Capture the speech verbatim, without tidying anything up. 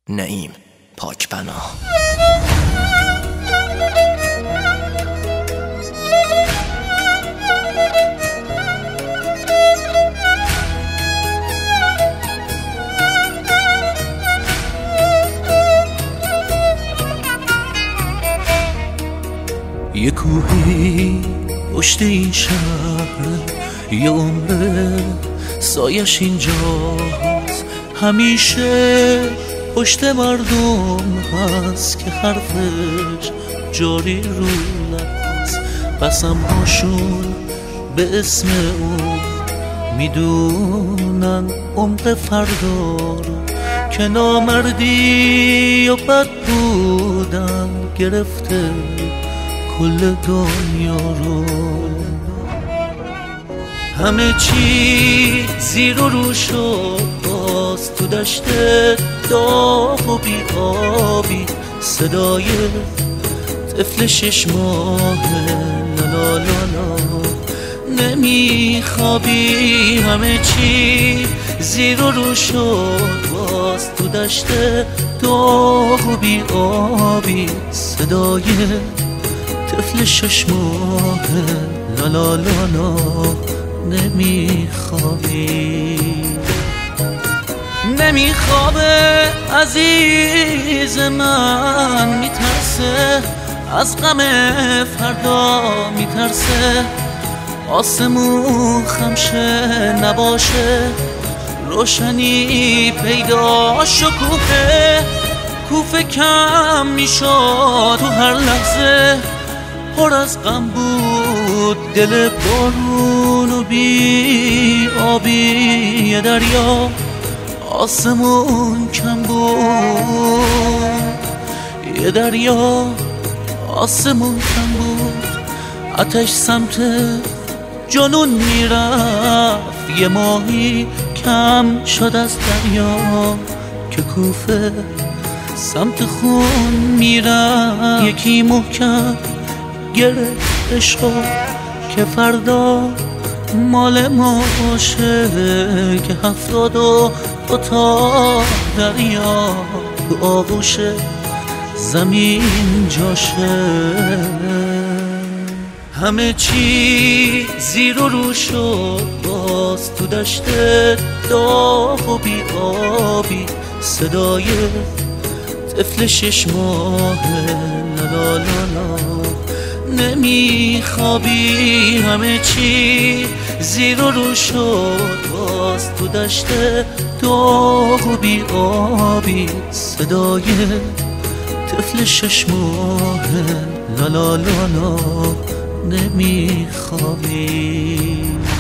نعیم پاکبنا. یه کوهی پشت این شهر، یه عمر سایش اینجاست، همیشه پشت مردم هست که حرفش جاری رو لباست. قسم هاشون به اسم اون میدونن عمق فردا رو، که نامردی و بد بودن گرفته کل دنیا رو. همه چی زیر و رو شد باز تو دشت داغ و بی آبی، صدای طفل شش ماه لالا لالا نمیخوابی. همه چی زیر و رو شد باز تو دشت داغ و بی آبی، صدای طفل شش ماه لالا لالا نمیخوابی. نمیخوابه عزیز من، میترسه از غم فردا، میترسه آسمون خمشه نباشه، روشنی پیدا شکوفه کوفه کم میشد تو هر لحظه. پر از غم بود دل بارون و بی آبی، یه دریا آسمون کم بود، یه دریا آسمون کم بود. آتش سمت جنون میرفت، یه ماهی کم شد از دریا، که کوفه سمت خون میرفت. یکی محکم گرفت عشقو که فردا مال ما باشه، که هفتاد و دو تا دریا تو آغوش زمین جاشه. همه چی زیر و رو شد باز تو دشت داغ و بی آبی، صدای طفل شش ماه لالا لالا نمیخوابی. همه چی زیر و رو شد باز تو دشت داغ و بی آبی، صدای طفل شش ماه لالا لالا نمیخوابی.